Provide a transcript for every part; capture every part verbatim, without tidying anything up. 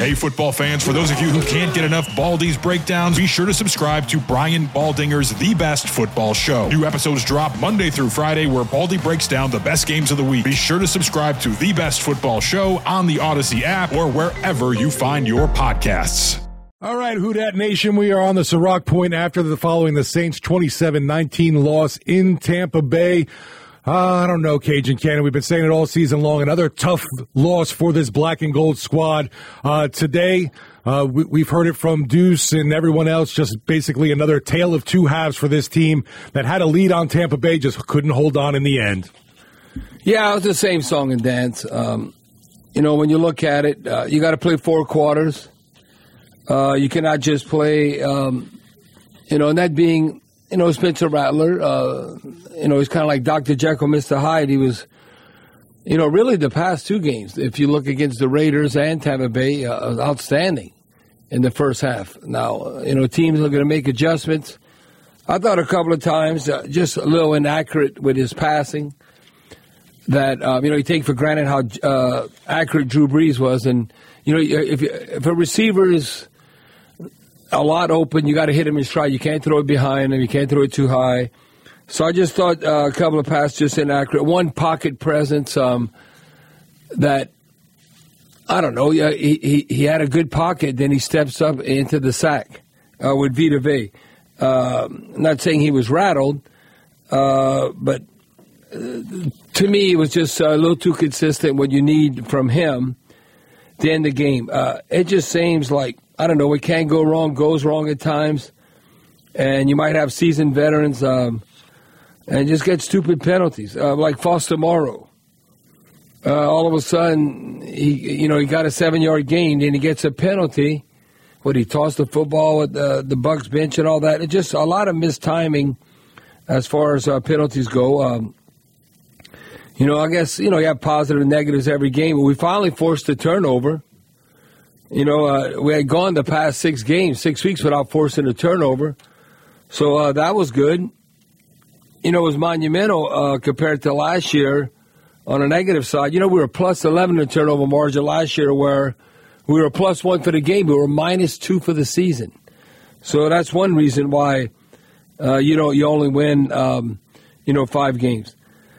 Hey, football fans, for those of you who can't get enough Baldy's breakdowns, be sure to subscribe to Brian Baldinger's The Best Football Show. New episodes drop Monday through Friday where Baldy breaks down the best games of the week. Be sure to subscribe to The Best Football Show on the Odyssey app or wherever you find your podcasts. All right, Who Dat Nation, we are on the Ciroc Point after the following the Saints' twenty-seven nineteen loss in Tampa Bay. Uh, I don't know, Cajun Cannon. We've been saying it all season long. Another tough loss for this black and gold squad. Uh, today, uh, we, we've heard it from Deuce and everyone else, just basically another tale of two halves for this team that had a lead on Tampa Bay, just couldn't hold on in the end. Yeah, it was the same song and dance. Um, you know, when you look at it, uh, you got to play four quarters. Uh, you cannot just play, um, you know, and that being, you know, Spencer Rattler, uh, you know, he's kind of like Doctor Jekyll, Mister Hyde. He was, you know, really the past two games, if you look against the Raiders and Tampa Bay, uh, outstanding in the first half. Now, uh, you know, teams are going to make adjustments. I thought a couple of times, uh, just a little inaccurate with his passing. That, um, you know, you take for granted how uh, accurate Drew Brees was. And, you know, if, if a receiver is a lot open, you got to hit him in stride. You can't throw it behind him. You can't throw it too high. So I just thought uh, a couple of passes just inaccurate. One pocket presence um, that, I don't know, he, he he had a good pocket, then he steps up into the sack uh, with Vita Vea. Uh, not saying he was rattled, uh, but uh, to me it was just a little too consistent what you need from him to end the game. Uh, it just seems like, I don't know, it can go wrong, goes wrong at times, and you might have seasoned veterans um, and just get stupid penalties, uh, like Foster Moreau. Uh, all of a sudden, he you know he got a seven-yard gain, and he gets a penalty. What, he tossed the football at the, the Bucs bench and all that. It just a lot of mistiming as far as uh, penalties go. Um, you know, I guess, you know, you have positive and negatives every game, but we finally forced a turnover. You know, uh, we had gone the past six games, six weeks without forcing a turnover. So uh, that was good. You know, it was monumental uh, compared to last year on a negative side. You know, we were plus eleven in turnover margin last year where we were plus one for the game. We were minus two for the season. So that's one reason why, uh, you know, you only win, um, you know, five games.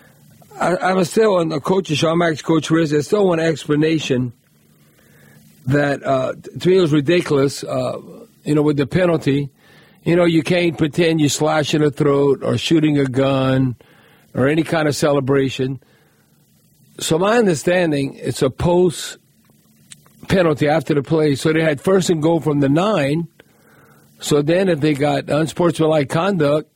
I, I'm still on the coach's show. I'm actually Coach Riz. I still want an explanation that uh, to me it was ridiculous, uh, you know, with the penalty. You know, you can't pretend you're slashing a throat or shooting a gun or any kind of celebration. So my understanding, it's a post-penalty after the play. So they had first and goal from the nine. So then if they got unsportsmanlike conduct,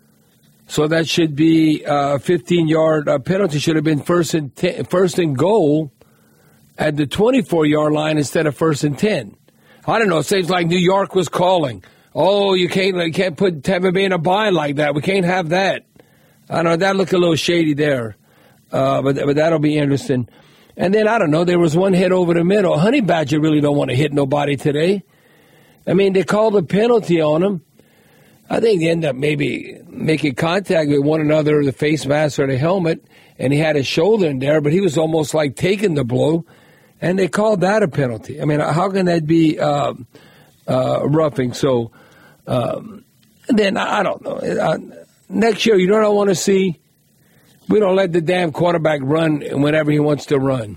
so that should be a fifteen-yard uh, penalty. Should have been first and, ten, first and goal at the twenty-four-yard line instead of first and ten. I don't know. It seems like New York was calling. Oh, you can't you can't put Tampa Bay in a bind like that. We can't have that. I know that looked a little shady there, uh, but but that'll be interesting. And then I don't know. There was one hit over the middle. Honey Badger really don't want to hit nobody today. I mean, they called a penalty on him. I think they end up maybe making contact with one another, the face mask or the helmet, and he had his shoulder in there, but he was almost like taking the blow. And they called that a penalty. I mean, how can that be uh, uh, roughing? So um, then, I don't know. Uh, next year, you know what I want to see? We don't let the damn quarterback run whenever he wants to run.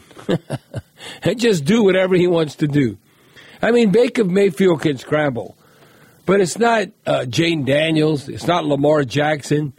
And just do whatever he wants to do. I mean, Baker Mayfield can scramble. But it's not uh, Jane Daniels. It's not Lamar Jackson.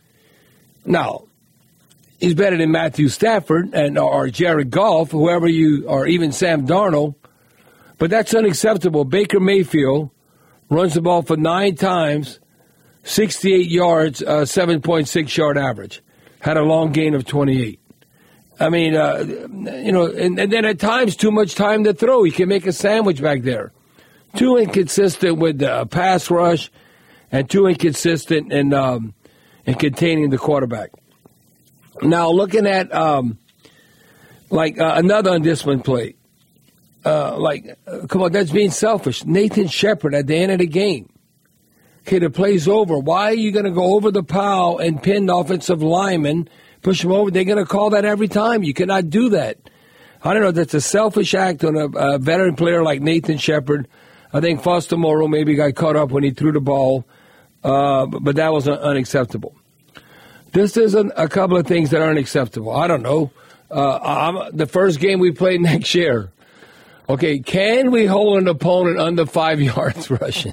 No. He's better than Matthew Stafford and or Jared Goff, whoever you, or even Sam Darnold. But that's unacceptable. Baker Mayfield runs the ball for nine times, sixty-eight yards, uh, seven point six yard average. Had a long gain of twenty-eight. I mean, uh, you know, and, and then at times too much time to throw. He can make a sandwich back there. Too inconsistent with the pass rush and too inconsistent in, um, in containing the quarterback. Now, looking at, um, like, uh, another undisciplined play. Uh, like, uh, come on, that's being selfish. Nathan Shepard at the end of the game. Okay, the play's over. Why are you going to go over the pile and pin the offensive lineman, push him over? They're going to call that every time. You cannot do that. I don't know, that's a selfish act on a, a veteran player like Nathan Shepard. I think Foster Moreau maybe got caught up when he threw the ball, uh, but that was unacceptable. This is an, a couple of things that aren't acceptable. I don't know. Uh, I'm, the first game we play next year, okay, can we hold an opponent under five yards rushing?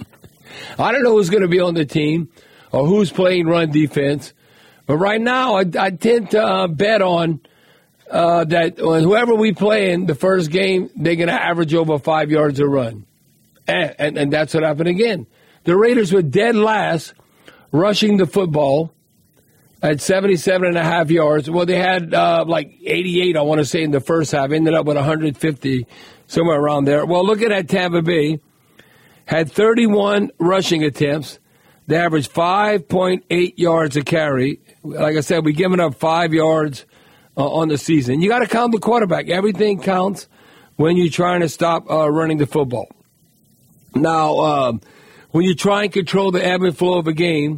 I don't know who's going to be on the team or who's playing run defense, but right now I, I tend to uh, bet on uh, that whoever we play in the first game, they're going to average over five yards a run. And, and, and that's what happened again. The Raiders were dead last rushing the football at seventy-seven and a half yards. Well, they had uh, like eighty-eight, I want to say, in the first half. Ended up with one hundred fifty, somewhere around there. Well, looking at Tampa Bay, had thirty-one rushing attempts. They averaged five point eight yards a carry. Like I said, we're giving up five yards uh, on the season. You got to count the quarterback. Everything counts when you're trying to stop uh, running the football. Now, uh, when you try and control the ebb and flow of a game,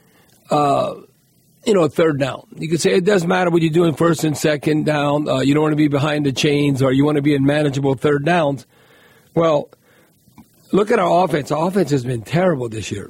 uh, you know, third down. You can say it doesn't matter what you're doing first and second down. Uh, you don't want to be behind the chains or you want to be in manageable third downs. Well, look at our offense. Our offense has been terrible this year.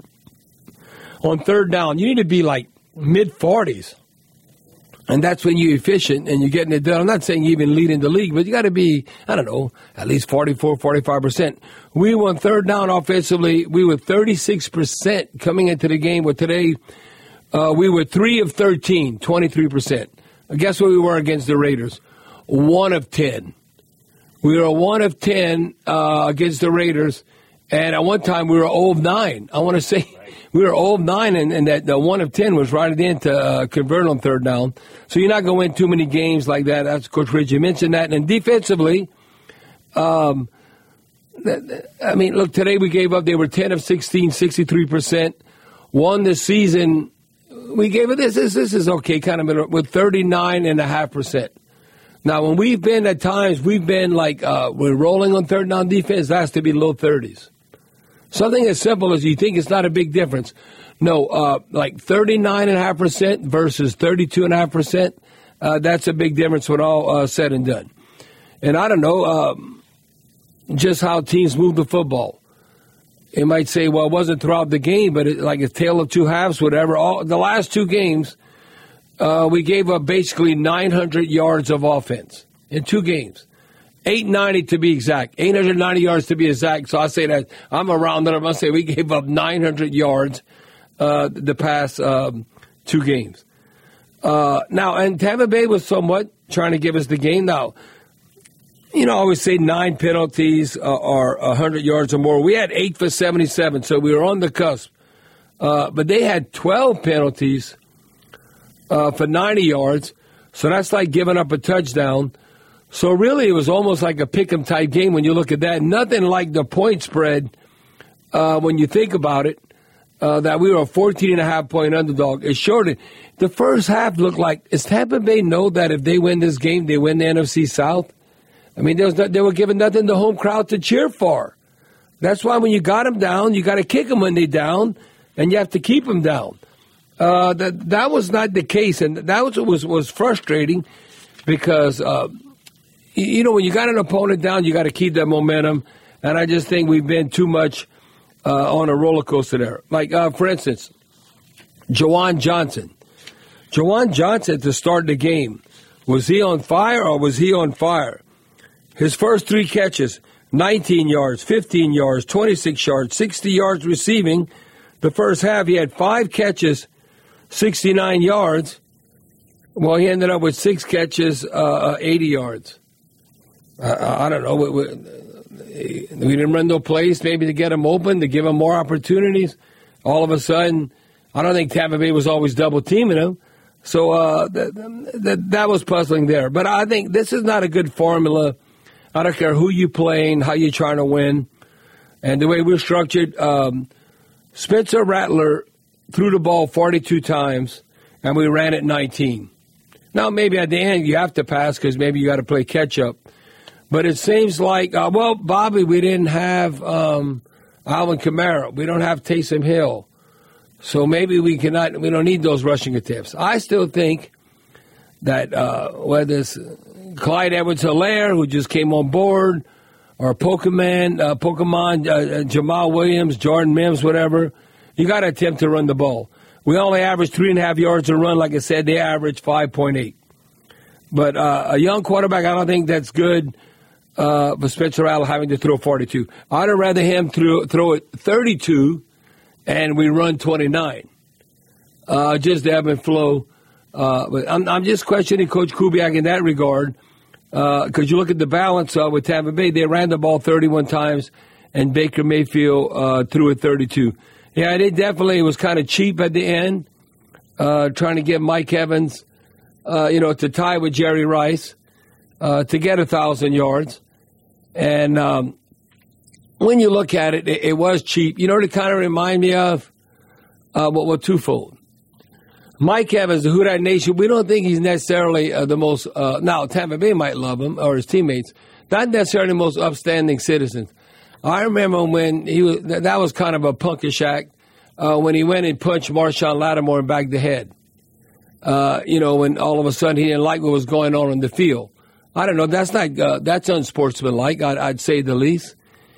On third down, you need to be like mid-forties. And that's when you're efficient and you're getting it done. I'm not saying you even lead in the league, but you got to be, I don't know, at least forty-four, forty-five percent. We won third down offensively. We were thirty-six percent coming into the game. With today, uh, we were three of thirteen, twenty-three percent. Guess what we were against the Raiders? one of ten. We were one of ten uh, against the Raiders. And at one time, we were zero of nine. I want to say we were zero of nine, and, and that the one of ten was right at the end to uh, convert on third down. So you're not going to win too many games like that. That's Coach Ridge. You mentioned that. And defensively, um, I mean, look, today we gave up. They were ten of sixteen, sixty-three percent. Won this season. We gave it this. This, this is okay, kind of with thirty-nine point five percent. Now, when we've been at times, we've been like, uh, we're rolling on third down defense, that has to be low thirties. Something as simple as you think it's not a big difference. No, uh, like thirty-nine point five percent versus thirty-two point five percent, uh, that's a big difference when all uh, said and done. And I don't know um, just how teams move the football. You might say, well, it wasn't throughout the game, but it, like a tale of two halves, whatever. All the last two games, uh, we gave up basically nine hundred yards of offense in two games. eight ninety to be exact. eight hundred ninety yards to be exact. So I say that I'm around that. I'm going to say we gave up nine hundred yards uh, the past um, two games. Uh, now, and Tampa Bay was somewhat trying to give us the game. Now, you know, I always say nine penalties uh, are one hundred yards or more. We had eight for seventy-seven, so we were on the cusp. Uh, but they had twelve penalties uh, for ninety yards, so that's like giving up a touchdown. So really, it was almost like a pick'em type game when you look at that. Nothing like the point spread uh, when you think about it. Uh, that we were a fourteen and a half point underdog. It shorted. The first half looked like, does Tampa Bay know that if they win this game, they win the N F C South? I mean, there was no, they were giving nothing to home crowd to cheer for. That's why when you got them down, you got to kick them when they're down, and you have to keep them down. Uh, that that was not the case, and that was was was frustrating because. Uh, You know, when you got an opponent down, you got to keep that momentum. And I just think we've been too much uh, on a roller coaster there. Like, uh, for instance, Juwan Johnson. Juwan Johnson to start the game. Was he on fire or was he on fire? His first three catches, nineteen yards, fifteen yards, twenty-six yards, sixty yards receiving. The first half, he had five catches, sixty-nine yards. Well, he ended up with six catches, uh, eighty yards. Uh, I don't know. We, we, we didn't run no plays maybe to get him open, to give him more opportunities. All of a sudden, I don't think Tampa Bay was always double-teaming him. So uh, that, that, that was puzzling there. But I think this is not a good formula. I don't care who you're playing, how you're trying to win. And the way we're structured, um, Spencer Rattler threw the ball forty-two times, and we ran it nineteen. Now, maybe at the end you have to pass because maybe you got to play catch-up. But it seems like, uh, well, Bobby, we didn't have um, Alvin Kamara. We don't have Taysom Hill. So maybe we cannot, we don't need those rushing attempts. I still think that uh, whether it's Clyde Edwards-Helaire, who just came on board, or Pokemon, uh, Pokemon uh, Jamal Williams, Jordan Mims, whatever. You got to attempt to run the ball. We only average three and a half yards a run. Like I said, they average five point eight. But uh, a young quarterback, I don't think that's good uh, for Spencer Rattler having to throw forty-two. I'd have rather him throw, throw it thirty-two and we run twenty-nine. Uh, just the ebb and flow. Uh, but I'm, I'm just questioning Coach Kubiak in that regard because uh, you look at the balance uh, with Tampa Bay. They ran the ball thirty-one times, and Baker Mayfield uh, threw it thirty-two. Yeah, they definitely was kind of cheap at the end, uh, trying to get Mike Evans, uh, you know, to tie with Jerry Rice uh, to get a thousand yards. And um, when you look at it, it, it was cheap. You know what it kind of remind me of? Uh, well, well, twofold. Mike Evans, the Who Dat Nation, we don't think he's necessarily uh, the most, uh, now Tampa Bay might love him, or his teammates, not necessarily the most upstanding citizens. I remember when he was, that was kind of a punkish act, uh, when he went and punched Marshawn Lattimore in back of the head. Uh, you know, when all of a sudden he didn't like what was going on in the field. I don't know, that's not, uh, that's unsportsmanlike, I'd, I'd say the least.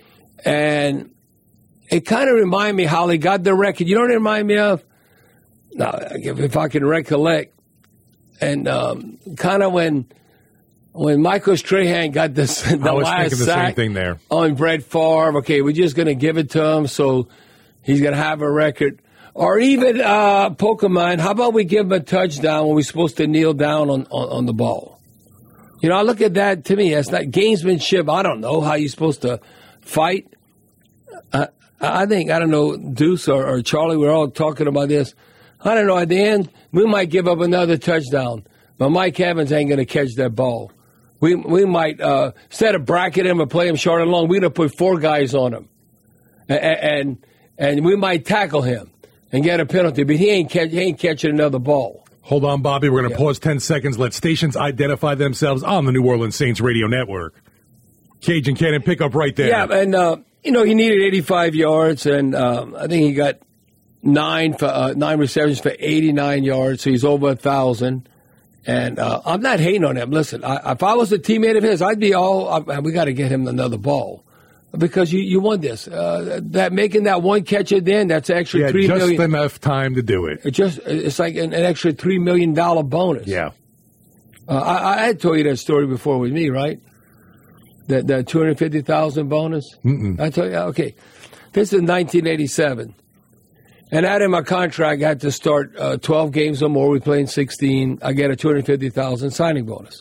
And it kind of reminded me how they got the record. You know what it reminded me of? Now, if I can recollect, and um, kind of when when Michael Strahan got this, the I was last thinking the sack same thing there on Brett Favre. Okay, we're just going to give it to him, so he's going to have a record. Or even uh, Pokemon. How about we give him a touchdown when we're supposed to kneel down on, on, on the ball? You know, I look at that. To me, that's not gamesmanship. I don't know how you're supposed to fight. Uh, I think I don't know, Deuce or, or Charlie. We're all talking about this. I don't know, at the end, we might give up another touchdown, but Mike Evans ain't going to catch that ball. We we might, uh, instead of bracketing him and play him short and long, we're going to put four guys on him. And, and and we might tackle him and get a penalty, but he ain't, catch, he ain't catching another ball. Hold on, Bobby. We're going to yeah. pause ten seconds. Let stations identify themselves on the New Orleans Saints radio network. Cajun Cannon, pick up right there. Yeah, and, uh, you know, he needed eighty-five yards, and um, I think he got Nine for uh, nine receptions for eighty-nine yards, so he's over a thousand. And uh, I'm not hating on him. Listen, I, if I was a teammate of his, I'd be all. Uh, we got to get him another ball because you, you won this. Uh, that making that one catch at the end, that's an extra yeah, three just million. enough time to do it. It just it's like an, an extra three million dollar bonus. Yeah, uh, I, I had told you that story before with me, right? That that two hundred fifty thousand bonus. Mm-mm. I told you, okay. This is nineteen eighty-seven. And out in my contract, I had to start uh, twelve games or more. We play in sixteen. I get a two hundred fifty thousand dollars signing bonus.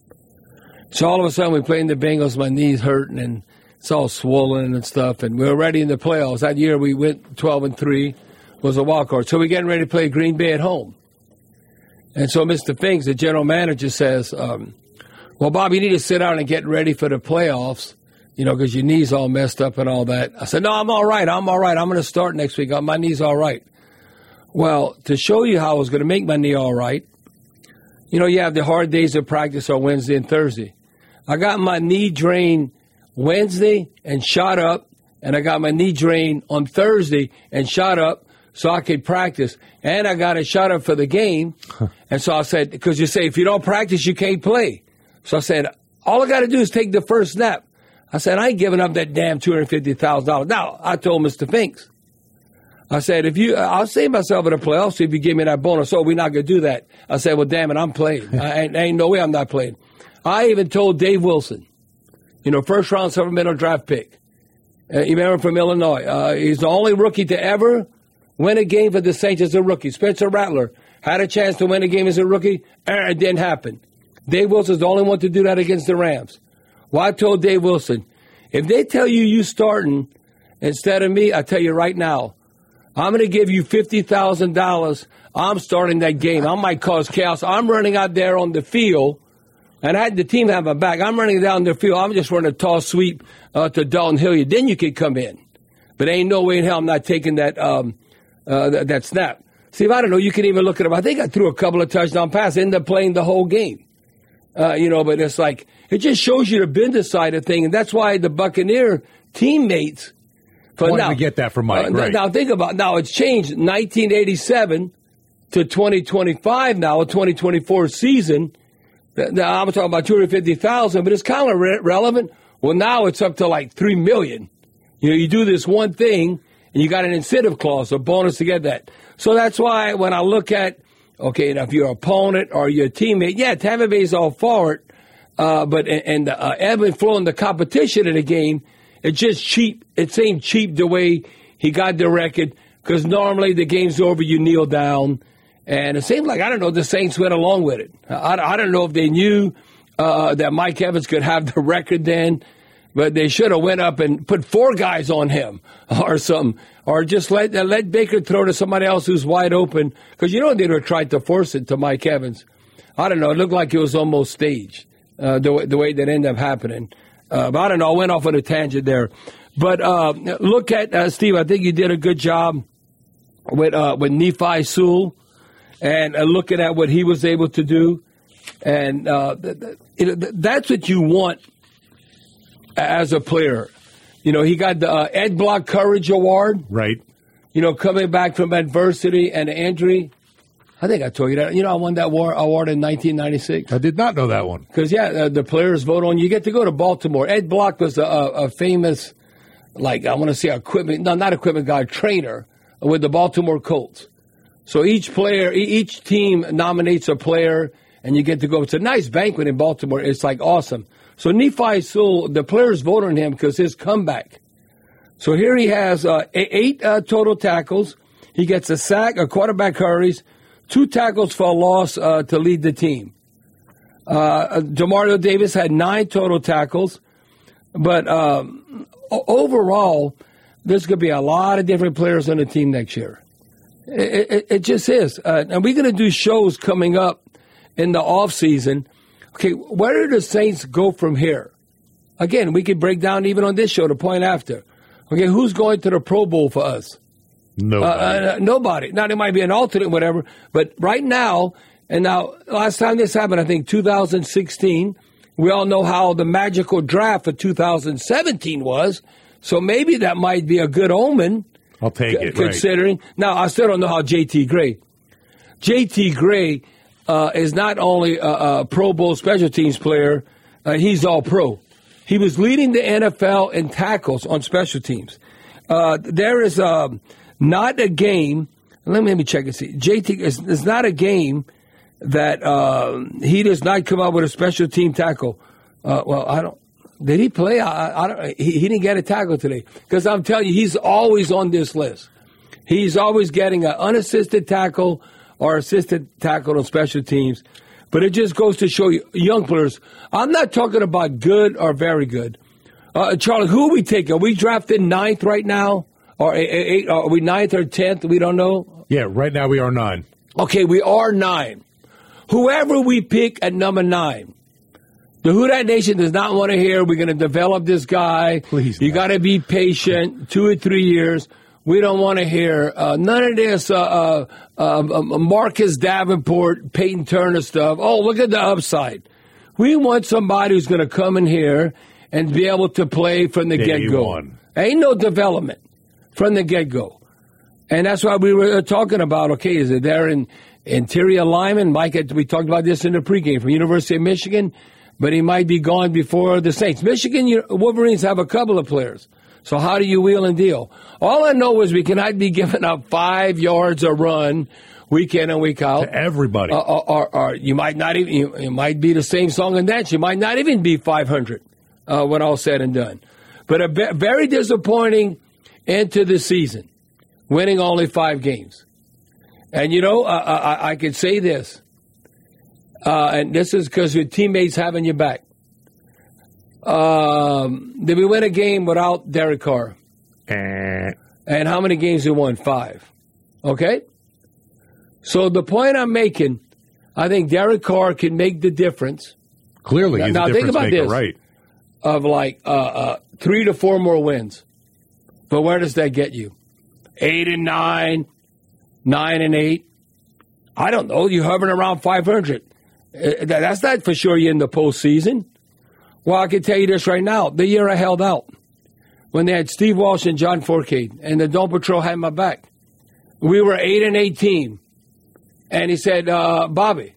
So all of a sudden, we play in the Bengals. My knee's hurting, and it's all swollen and stuff. And we were ready in the playoffs. That year, we went twelve and three, was a wild card. So we're getting ready to play Green Bay at home. And so Mister Finks, the general manager, says, um, well, Bob, you need to sit down and get ready for the playoffs. You know, because your knee's all messed up and all that. I said, no, I'm all right. I'm all right. I'm going to start next week. My knee's all right. Well, to show you how I was going to make my knee all right, you know, you have the hard days of practice on Wednesday and Thursday. I got my knee drained Wednesday and shot up, and I got my knee drained on Thursday and shot up so I could practice. And I got it shot up for the game. And so I said, because you say, if you don't practice, you can't play. So I said, all I got to do is take the first snap. I said, I ain't giving up that damn two hundred fifty thousand dollars. Now, I told Mister Finks, I said, if you, I'll save myself in the playoffs if you give me that bonus. Oh, we're not going to do that. I said, well, damn it, I'm playing. I ain't, ain't no way I'm not playing. I even told Dave Wilson, you know, first round supplemental draft pick. Uh, you remember from Illinois. Uh, he's the only rookie to ever win a game for the Saints as a rookie. Spencer Rattler had a chance to win a game as a rookie. Uh, it didn't happen. Dave Wilson's the only one to do that against the Rams. Well, I told Dave Wilson, if they tell you you starting instead of me, I tell you right now, I'm going to give you fifty thousand dollars. I'm starting that game. I might cause chaos. I'm running out there on the field, and I had the team have my back. I'm running down the field. I'm just running a toss sweep uh, to Dalton Hilliard. Then you could come in. But ain't no way in hell I'm not taking that um, uh, that, that snap. See, if I don't know, you can even look at him. I think I threw a couple of touchdown passes, ended up playing the whole game. Uh, you know, but it's like, it just shows you the business side of thing, and that's why the Buccaneer teammates for wanted now, to get that from Mike. Uh, right. Now think about now it's changed nineteen eighty-seven to twenty twenty-five now, a twenty twenty-four season. Now, I'm talking about two hundred fifty thousand, but it's kind of re- relevant. Well, now it's up to like three million. You know, you do this one thing, and you got an incentive clause, a bonus to get that. So that's why when I look at, okay, now if you're an opponent or you're a teammate, yeah, Tampa Bay's all for it, uh, but and the uh, ebb and flow in the competition in the game, it's just cheap. It seemed cheap the way he got the record, because normally the game's over, you kneel down. And it seemed like, I don't know, the Saints went along with it. I, I don't know if they knew uh, that Mike Evans could have the record then, but they should have went up and put four guys on him or something, or just let let Baker throw to somebody else who's wide open, because you know they were trying to force it to Mike Evans. I don't know. It looked like it was almost staged, uh, the, way, the way that ended up happening. Uh, but I don't know. I went off on a tangent there. But uh, look at, uh, Steve, I think you did a good job with, uh, with Nephi Sewell. And uh, looking at what he was able to do, and uh, th- th- you know, that's what you want as a player. You know, he got the uh, Ed Block Courage Award. Right. You know, coming back from adversity and injury. I think I told you that. You know, I won that war- award in nineteen ninety-six. I did not know that one. Because, yeah, uh, the players vote on you. You get to go to Baltimore. Ed Block was a, a famous, like, I want to say equipment, no, not equipment guy, trainer with the Baltimore Colts. So each player, each team nominates a player, and you get to go. It's a nice banquet in Baltimore. It's like awesome. So Nephi Sewell, the players vote on him because his comeback. So here he has uh, eight uh, total tackles. He gets a sack, a quarterback hurries, two tackles for a loss uh, to lead the team. Uh, Demario Davis had nine total tackles. But um, overall, there's going to be a lot of different players on the team next year. It, it, it just is. Uh, and we're going to do shows coming up in the off season. Okay, where do the Saints go from here? Again, we could break down even on this show the point after. Okay, who's going to the Pro Bowl for us? Nobody. Uh, uh, nobody. Now, there might be an alternate, whatever. But right now, and now, last time this happened, I think two thousand sixteen, we all know how the magical draft for two thousand seventeen was. So maybe that might be a good omen. I'll take it. Considering. Right. Now, I still don't know how J T Gray. J T Gray uh, is not only a, a Pro Bowl special teams player, uh, he's all pro. He was leading the N F L in tackles on special teams. Uh, there is um, not a game. Let me, let me check and see. J T is, is not a game that uh, he does not come up with a special team tackle. Uh, well, I don't. Did he play? I, I don't. He, he didn't get a tackle today, because I'm telling you, he's always on this list. He's always getting an unassisted tackle or assisted tackle on special teams. But it just goes to show you, young players. I'm not talking about good or very good. Uh, Charlie, who are we taking? Are we drafted ninth right now, or eight? Are we ninth or tenth? We don't know. Yeah, right now we are nine. Okay, we are nine. Whoever we pick at number nine. The Who Dat Nation does not want to hear, we're going to develop this guy. Please. You got to be patient, two or three years. We don't want to hear uh, none of this uh, uh, uh, Marcus Davenport, Peyton Turner stuff. Oh, look at the upside. We want somebody who's going to come in here and be able to play from the Day get-go. one. Ain't no development from the get-go. And that's why we were talking about, okay, is it there in interior lineman? Mike, we talked about this in the pregame from University of Michigan. But he might be gone before the Saints. Michigan you, Wolverines have a couple of players. So how do you wheel and deal? All I know is we cannot be giving up five yards a run week in and week out. To everybody. Uh, or, or, or you might not even, you, you might be the same song and dance. You might not even be five hundred uh, when all said and done. But a be- very disappointing end to the season, winning only five games. And, you know, uh, I, I could say this. Uh, and this is because your teammates having your back. Um, did we win a game without Derek Carr? Eh. And how many games we won? Five. Okay? So the point I'm making, I think Derek Carr can make the difference. Clearly, he's now, a think difference about maker, this, right? Of like uh, uh, three to four more wins. But where does that get you? Eight and nine, nine and eight. I don't know. You're hovering around five hundred. That's not for sure you're in the postseason. Well, I can tell you this right now. The year I held out, when they had Steve Walsh and John Fourcade, and the Dome Patrol had my back, we were eight and eight team. And he said, uh, Bobby,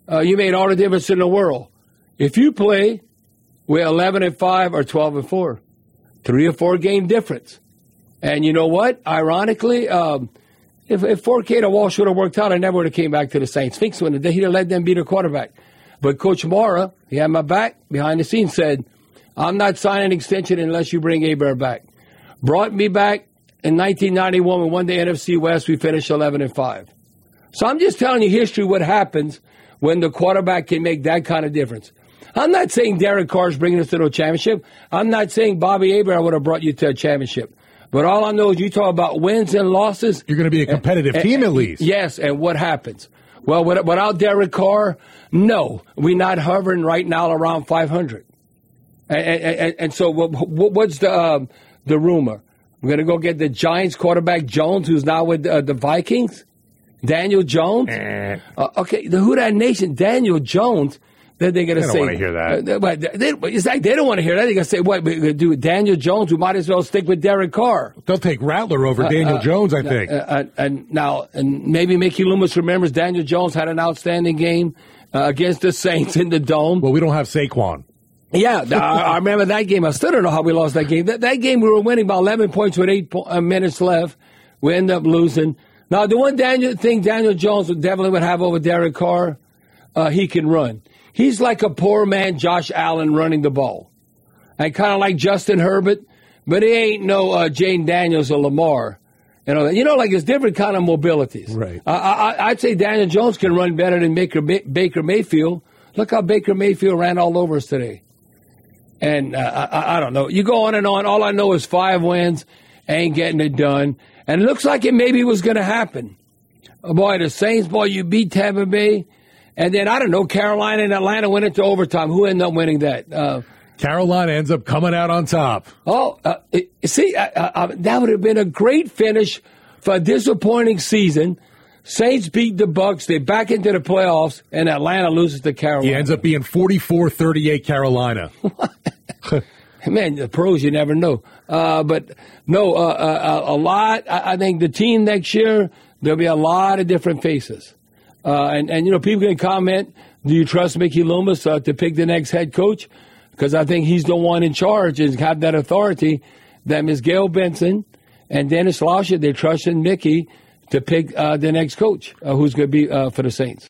uh, you made all the difference in the world. If you play with eleven and five or twelve and four, three or four game difference. And you know what? Ironically, um, if, if four K to Walsh would have worked out, I never would have came back to the Saints. Finks would have. He'd have let them be the quarterback. But Coach Mara, he had my back behind the scenes, said, I'm not signing an extension unless you bring Hebert back. Brought me back in nineteen ninety-one. We won the N F C West. We finished eleven and five. So I'm just telling you history, what happens when the quarterback can make that kind of difference. I'm not saying Derek Carr's bringing us to the championship. I'm not saying Bobby Hebert would have brought you to a championship. But all I know is you talk about wins and losses. You're going to be a competitive and, team and, at least. Yes, and what happens? Well, without Derek Carr, no. We're not hovering right now around five hundred. And, and, and so what's the um, the rumor? We're going to go get the Giants quarterback Jones, who's now with uh, the Vikings? Daniel Jones? Eh. Uh, okay, the Who Dat Nation, Daniel Jones. Then they're going to say. They don't want to hear that. Uh, they, they, it's like they don't want to hear that. They're going to say, what, we're going to do with Daniel Jones? We might as well stick with Derek Carr. They'll take Rattler over uh, Daniel uh, Jones, I think. Uh, uh, and now, and maybe Mickey Loomis remembers Daniel Jones had an outstanding game uh, against the Saints in the Dome. Well, we don't have Saquon. Yeah, I, I remember that game. I still don't know how we lost that game. That, that game, we were winning by eleven points with eight po- uh, minutes left. We ended up losing. Now, the one Daniel thing Daniel Jones would definitely would have over Derek Carr, uh, he can run. He's like a poor man Josh Allen running the ball. And kind of like Justin Herbert, but he ain't no uh, Jane Daniels or Lamar. You know, you know, like it's different kind of mobilities. Right. I, I, I'd say Daniel Jones can run better than Baker, Baker Mayfield. Look how Baker Mayfield ran all over us today. And uh, I, I don't know. You go on and on. All I know is five wins, ain't getting it done. And it looks like it maybe was going to happen. Oh, boy, the Saints, boy, you beat Tampa Bay. And then, I don't know, Carolina and Atlanta went into overtime. Who ended up winning that? Uh, Carolina ends up coming out on top. Oh, uh, see, uh, uh, that would have been a great finish for a disappointing season. Saints beat the Bucks. They're back into the playoffs, and Atlanta loses to Carolina. He ends up being forty-four thirty-eight Carolina. Man, the pros, you never know. Uh, but, no, uh, uh, a lot. I, I think the team next year, there'll be a lot of different faces. Uh, and, and, you know, people can comment, do you trust Mickey Loomis uh, to pick the next head coach? Because I think he's the one in charge and have that authority that Miz Gail Benson and Dennis Lauscher, they're trusting Mickey to pick uh, the next coach uh, who's going to be uh, for the Saints.